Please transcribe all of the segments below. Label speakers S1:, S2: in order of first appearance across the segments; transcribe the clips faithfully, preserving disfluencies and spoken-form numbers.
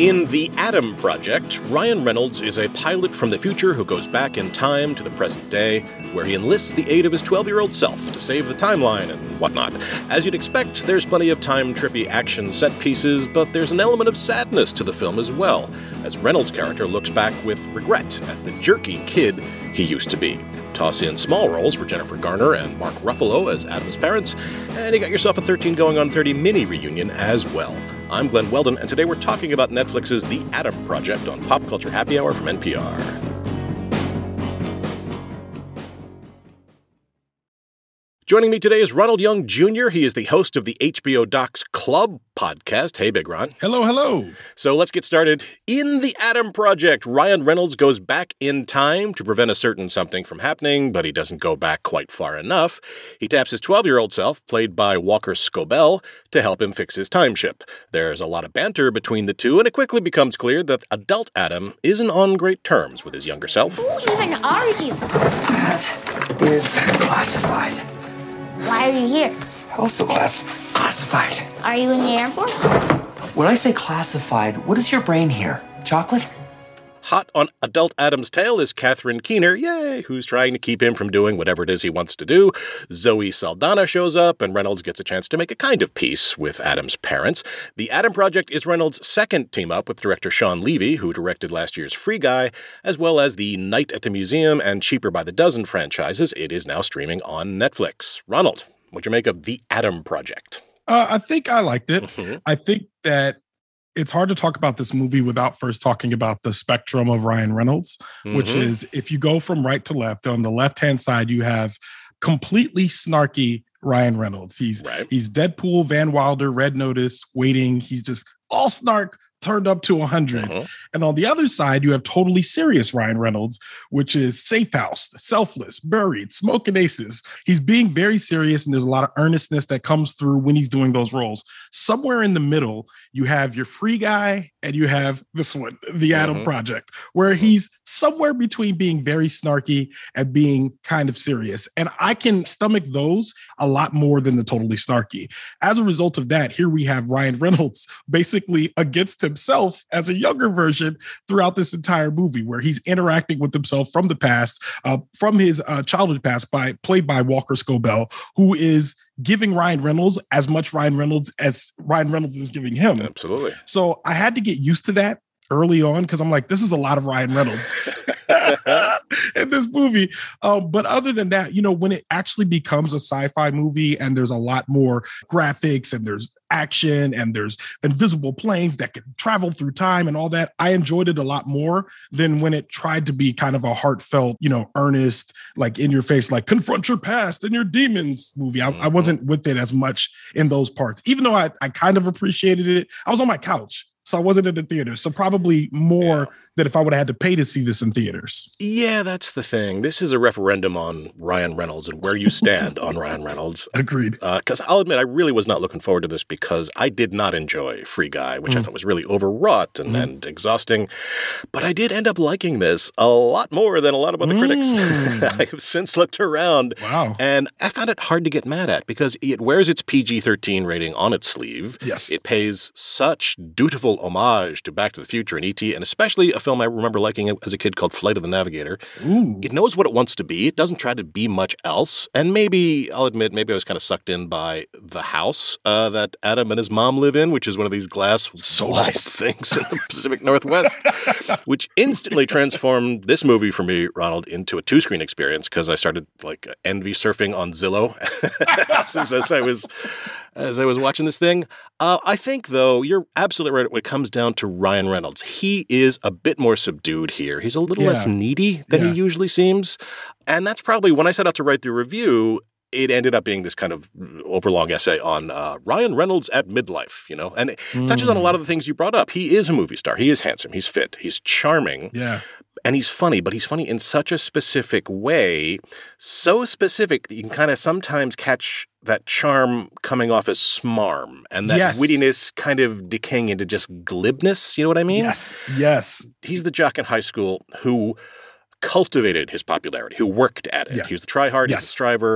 S1: In The Adam Project, Ryan Reynolds is a pilot from the future who goes back in time to the present day, where he enlists the aid of his twelve-year-old self to save the timeline and whatnot. As you'd expect, there's plenty of time-trippy action set pieces, but there's an element of sadness to the film as well, as Reynolds' character looks back with regret at the jerky kid he used to be. Toss in small roles for Jennifer Garner and Mark Ruffalo as Adam's parents, and you got yourself a thirteen going on thirty mini reunion as well. I'm Glenn Weldon, and today we're talking about Netflix's The Adam Project on Pop Culture Happy Hour from N P R. Joining me today is Ronald Young Junior He is the host of the H B O Docs Club podcast. Hey, Big Ron.
S2: Hello, hello.
S1: So let's get started. In The Adam Project, Ryan Reynolds goes back in time to prevent a certain something from happening, but he doesn't go back quite far enough. He taps his twelve-year-old self, played by Walker Scobell, to help him fix his time ship. There's a lot of banter between the two, and it quickly becomes clear that adult Adam isn't on great terms with his younger self.
S3: Who even are you?
S4: That is classified.
S3: Why are you here?
S4: Also class- classified.
S3: Are you in the Air Force?
S4: When I say classified, what is your brain here? Chocolate?
S1: Hot on adult Adam's tail is Catherine Keener, yay, who's trying to keep him from doing whatever it is he wants to do. Zoe Saldana shows up, and Reynolds gets a chance to make a kind of peace with Adam's parents. The Adam Project is Reynolds' second team-up with director Shawn Levy, who directed last year's Free Guy, as well as the Night at the Museum and Cheaper by the Dozen franchises. It is now streaming on Netflix. Ronald, what'd you make of The Adam Project?
S2: Uh, I think I liked it.
S1: Mm-hmm.
S2: I think that it's hard to talk about this movie without first talking about the spectrum of Ryan Reynolds, mm-hmm. which is if you go from right to left, on the left-hand side, you have completely snarky Ryan Reynolds. He's
S1: right.
S2: He's Deadpool, Van Wilder, Red Notice, Waiting. He's just all snark turned up to one hundred. Mm-hmm. And on the other side, you have totally serious Ryan Reynolds, which is Safe House, Selfless, Buried, Smoking Aces. He's being very serious, and there's a lot of earnestness that comes through when he's doing those roles. Somewhere in the middle, you have your Free Guy, and you have this one, The Adam mm-hmm. Project, where he's somewhere between being very snarky and being kind of serious. And I can stomach those a lot more than the totally snarky. As a result of that, here we have Ryan Reynolds basically against himself as a younger version throughout this entire movie, where he's interacting with himself from the past, uh, from his uh, childhood past, by played by Walker Scobell, who is giving Ryan Reynolds as much Ryan Reynolds as Ryan Reynolds is giving him.
S1: Absolutely.
S2: So I had to get used to that early on, because I'm like, this is a lot of Ryan Reynolds in this movie. Um, but other than that, you know, when it actually becomes a sci-fi movie and there's a lot more graphics and there's action and there's invisible planes that can travel through time and all that, I enjoyed it a lot more than when it tried to be kind of a heartfelt, you know, earnest, like in your face, like confront your past and your demons movie. I, mm-hmm. I wasn't with it as much in those parts, even though I, I kind of appreciated it. I was on my couch, so I wasn't in the theater. So probably more yeah. than if I would have had to pay to see this in theaters.
S1: Yeah, that's the thing. This is a referendum on Ryan Reynolds and where you stand on Ryan Reynolds.
S2: Agreed.
S1: Because uh, I'll admit, I really was not looking forward to this because I did not enjoy Free Guy, which mm. I thought was really overwrought and, mm. and exhausting. But I did end up liking this a lot more than a lot of other mm. critics. I have since looked around.
S2: Wow.
S1: And I found it hard to get mad at because it wears its P G thirteen rating on its sleeve.
S2: Yes.
S1: It pays such dutiful homage to Back to the Future and E T, and especially a film I remember liking as a kid called Flight of the Navigator.
S2: Ooh.
S1: It knows what it wants to be. It doesn't try to be much else. And maybe, I'll admit, maybe I was kind of sucked in by the house uh, that Adam and his mom live in, which is one of these glass
S2: so
S1: walled
S2: nice.
S1: things in the Pacific Northwest, which instantly transformed this movie for me, Ronald, into a two-screen experience because I started like envy surfing on Zillow as, as I was as I was watching this thing. Uh, I think, though, you're absolutely right when it comes down to Ryan Reynolds. He is a bit more subdued here. He's a little
S2: yeah.
S1: less needy than
S2: yeah.
S1: he usually seems. And that's probably, when I set out to write the review, it ended up being this kind of overlong essay on uh, Ryan Reynolds at midlife, you know? And it mm. touches on a lot of the things you brought up. He is a movie star. He is handsome. He's fit. He's charming.
S2: Yeah.
S1: And he's funny, but he's funny in such a specific way, so specific that you can kind of sometimes catch that charm coming off as smarm and that
S2: yes.
S1: wittiness kind of decaying into just glibness. You know what I mean?
S2: Yes, yes.
S1: He's the jock in high school who cultivated his popularity, who worked at it.
S2: Yeah.
S1: He was the tryhard,
S2: yes.
S1: he's the striver.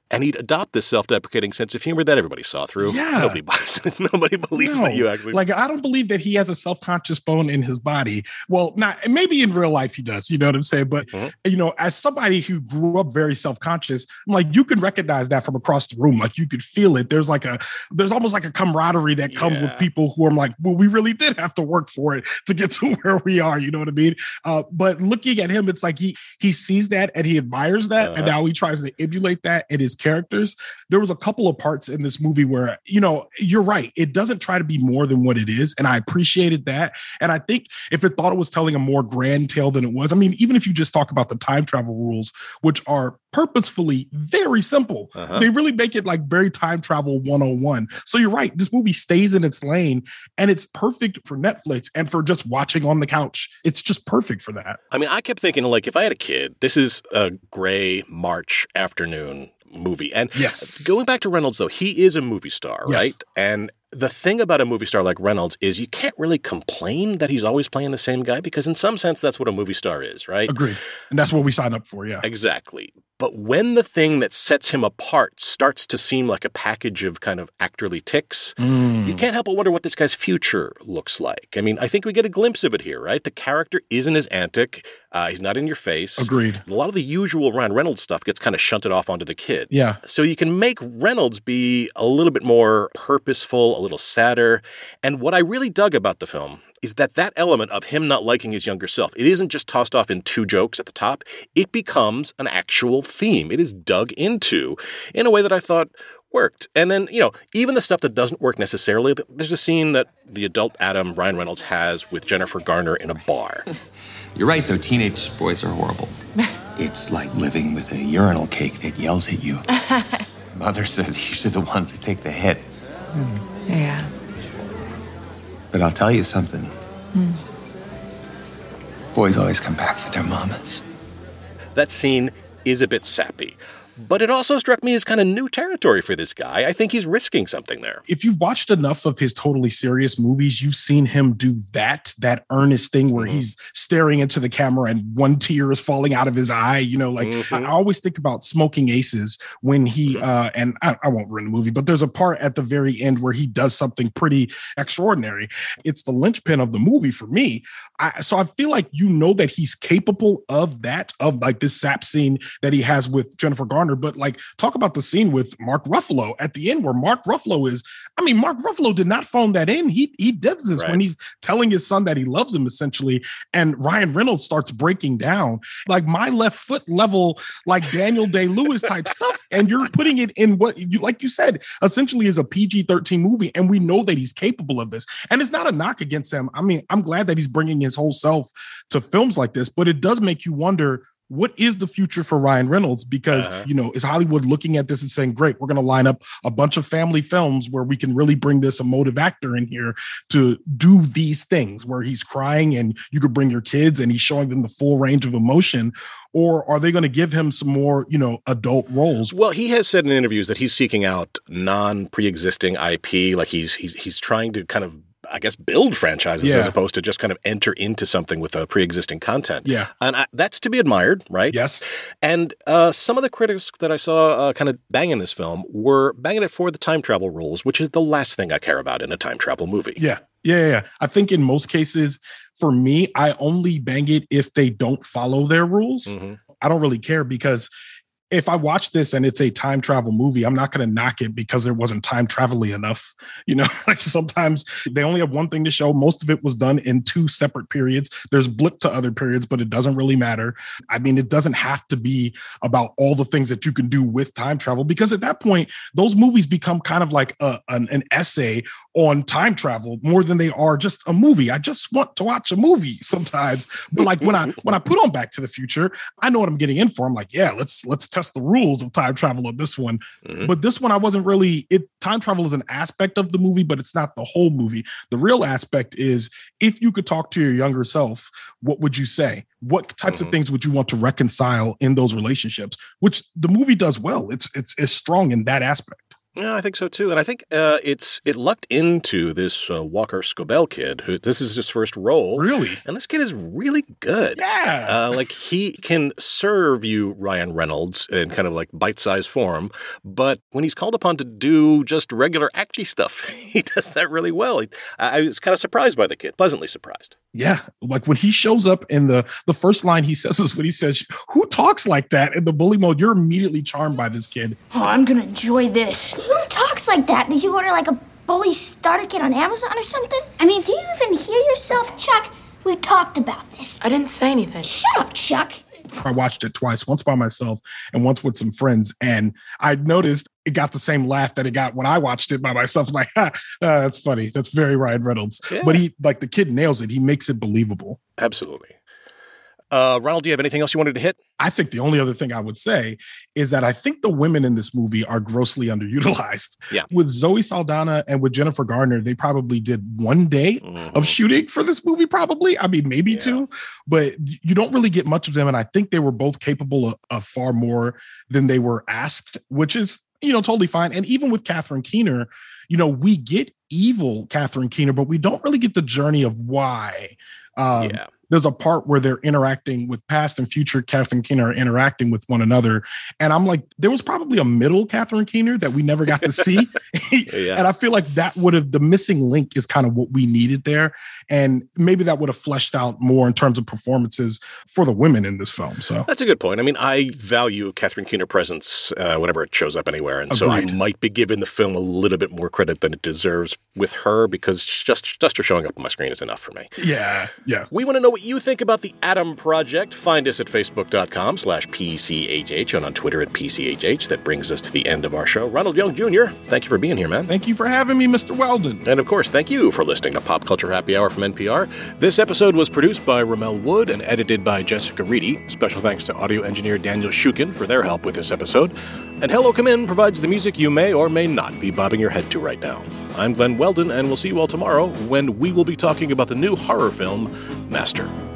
S1: And he'd adopt this self-deprecating sense of humor that everybody saw through.
S2: Yeah.
S1: Nobody buys it. Nobody believes
S2: no.
S1: that you actually...
S2: Like, I don't believe that he has a self-conscious bone in his body. Well, not maybe in real life he does, you know what I'm saying? But, mm-hmm. you know, as somebody who grew up very self-conscious, I'm like, you can recognize that from across the room. Like, you could feel it. There's like a, there's almost like a camaraderie that comes yeah. with people who are like, well, we really did have to work for it to get to where we are. You know what I mean? Uh, but looking at him, it's like he, he sees that and he admires that. Uh-huh. And now he tries to emulate that in his characters. There was a couple of parts in this movie where, you know, you're right. It doesn't try to be more than what it is. And I appreciated that. And I think if it thought it was telling a more grand tale than it was, I mean, even if you just talk about the time travel rules, which are purposefully very simple, uh-huh. they really make it like very time travel one oh one. So you're right. This movie stays in its lane and it's perfect for Netflix and for just watching on the couch. It's just perfect for that.
S1: I mean, I kept thinking, like, if I had a kid, this is a gray March afternoon movie. And
S2: yes.
S1: going back to Reynolds, though, he is a movie star,
S2: yes.
S1: right? And the thing about a movie star like Reynolds is you can't really complain that he's always playing the same guy, because in some sense, that's what a movie star is, right?
S2: Agreed. And that's what we sign up for, yeah.
S1: Exactly. But when the thing that sets him apart starts to seem like a package of kind of actorly ticks, mm. you can't help but wonder what this guy's future looks like. I mean, I think we get a glimpse of it here, right? The character isn't as antic. Uh, he's not in your face.
S2: Agreed.
S1: A lot of the usual Ryan Reynolds stuff gets kind of shunted off onto the kid.
S2: Yeah.
S1: So you can make Reynolds be a little bit more purposeful, a little sadder. And what I really dug about the film is that that element of him not liking his younger self, it isn't just tossed off in two jokes at the top. It becomes an actual theme. It is dug into in a way that I thought worked. And then, you know, even the stuff that doesn't work necessarily, there's a scene that the adult Adam, Ryan Reynolds, has with Jennifer Garner in a bar.
S5: You're right, though. Teenage boys are horrible. It's like living with a urinal cake that yells at you. Mother said these are the ones who take the hit.
S6: Yeah.
S5: But I'll tell you something.
S6: Mm.
S5: Boys always come back for their mamas.
S1: That scene is a bit sappy. But it also struck me as kind of new territory for this guy. I think he's risking something there.
S2: If you've watched enough of his totally serious movies, you've seen him do that, that earnest thing where mm-hmm. he's staring into the camera and one tear is falling out of his eye. You know, like mm-hmm. I, I always think about Smoking Aces when he, mm-hmm. uh, and I, I won't ruin the movie, but there's a part at the very end where he does something pretty extraordinary. It's the linchpin of the movie for me. I, so I feel like, you know, that he's capable of that, of like this sap scene that he has with Jennifer Garner. But like, talk about the scene with Mark Ruffalo at the end where Mark Ruffalo is, I mean, Mark Ruffalo did not phone that in. He he does this right. when he's telling his son that he loves him, essentially. And Ryan Reynolds starts breaking down like my left foot level, like Daniel Day-Lewis type stuff. And you're putting it in what you, like you said, essentially is a P G thirteen movie. And we know that he's capable of this. And it's not a knock against him. I mean, I'm glad that he's bringing his whole self to films like this, but it does make you wonder, what is the future for Ryan Reynolds? Because, uh-huh. you know, is Hollywood looking at this and saying, great, we're going to line up a bunch of family films where we can really bring this emotive actor in here to do these things where he's crying and you could bring your kids and he's showing them the full range of emotion? Or are they going to give him some more, you know, adult roles?
S1: Well, he has said in interviews that he's seeking out non-pre-existing I P. Like he's he's he's trying to kind of, I guess, build franchises yeah. as opposed to just kind of enter into something with a pre-existing content.
S2: Yeah.
S1: And I, that's to be admired, right?
S2: Yes.
S1: And uh, some of the critics that I saw uh, kind of banging this film were banging it for the time travel rules, which is the last thing I care about in a time travel movie.
S2: Yeah. Yeah. Yeah. I think in most cases, for me, I only bang it if they don't follow their rules. Mm-hmm. I don't really care because if I watch this and it's a time travel movie, I'm not going to knock it because there wasn't time travel-y enough. You know, like sometimes they only have one thing to show. Most of it was done in two separate periods. There's blip to other periods, but it doesn't really matter. I mean, it doesn't have to be about all the things that you can do with time travel, because at that point, those movies become kind of like a, an, an essay on time travel more than they are just a movie. I just want to watch a movie sometimes. But like when I when I put on Back to the Future, I know what I'm getting in for. I'm like, yeah, let's let's test the rules of time travel on this one. Mm-hmm. But this one, I wasn't really, it time travel is an aspect of the movie, but it's not the whole movie. The real aspect is, if you could talk to your younger self, what would you say? What types mm-hmm. of things would you want to reconcile in those relationships? Which the movie does well. It's it's it's strong in that aspect.
S1: Yeah, I think so too, and I think uh, it's it lucked into this uh, Walker Scobell kid. Who this is his first role,
S2: Really?
S1: and this kid is really good.
S2: Yeah.
S1: uh, like he can serve you Ryan Reynolds in kind of like bite-sized form, but when he's called upon to do just regular acty stuff, he does that really well. I, I was kind of surprised by the kid, pleasantly surprised.
S2: Yeah, like when he shows up in the the first line he says is when he says, "Who talks like that?" in the bully mode, you're immediately charmed by this kid.
S3: Oh, I'm gonna enjoy this. Who talks like that? Did you order like a bully starter kit on Amazon or something? I mean, do you even hear yourself, Chuck? We talked about this.
S6: I didn't say anything.
S3: Shut up, Chuck.
S2: I watched it twice, once by myself and once with some friends. And I noticed it got the same laugh that it got when I watched it by myself. I'm like, ha, uh, that's funny. That's very Ryan Reynolds.
S1: Yeah.
S2: But he, like, the kid nails it. He makes it believable.
S1: Absolutely. Uh, Ronald, do you have anything else you wanted to hit?
S2: I think the only other thing I would say is that I think the women in this movie are grossly underutilized.
S1: Yeah.
S2: With Zoe Saldana and with Jennifer Garner, they probably did one day
S1: Mhm.
S2: of shooting for this movie, probably. I mean, maybe
S1: Yeah.
S2: two, but you don't really get much of them. And I think they were both capable of, of far more than they were asked, which is, you know, totally fine. And even with Catherine Keener, you know, we get evil Catherine Keener, but we don't really get the journey of why. Um,
S1: yeah.
S2: There's a part where they're interacting with past and future Catherine Keener are interacting with one another. And I'm like, there was probably a middle Catherine Keener that we never got to see.
S1: Yeah.
S2: And I feel like that would have, the missing link is kind of what we needed there. And maybe that would have fleshed out more in terms of performances for the women in this film. So
S1: That's a good point. I mean, I value Catherine Keener presence uh, whenever it shows up anywhere. And so I
S2: Agreed.
S1: might be giving the film a little bit more credit than it deserves with her because just, just her showing up on my screen is enough for me.
S2: yeah, yeah.
S1: We want to know what you think about the Adam Project. Find us at facebook.com slash PCHH and on Twitter at P C H H. That brings us to the end of our show. Ronald Young Junior, thank you for being here, man.
S2: Thank you for having me, Mister Weldon.
S1: And of course, thank you for listening to Pop Culture Happy Hour from N P R. This episode was produced by Ramel Wood and edited by Jessica Reedy. Special thanks to audio engineer Daniel Shukin for their help with this episode. And Hello Come In provides the music you may or may not be bobbing your head to right now. I'm Glenn Weldon, and we'll see you all tomorrow when we will be talking about the new horror film, Master.